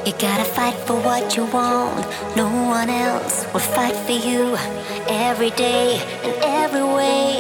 You gotta fight for what you want. No one else will fight for you every day in every way.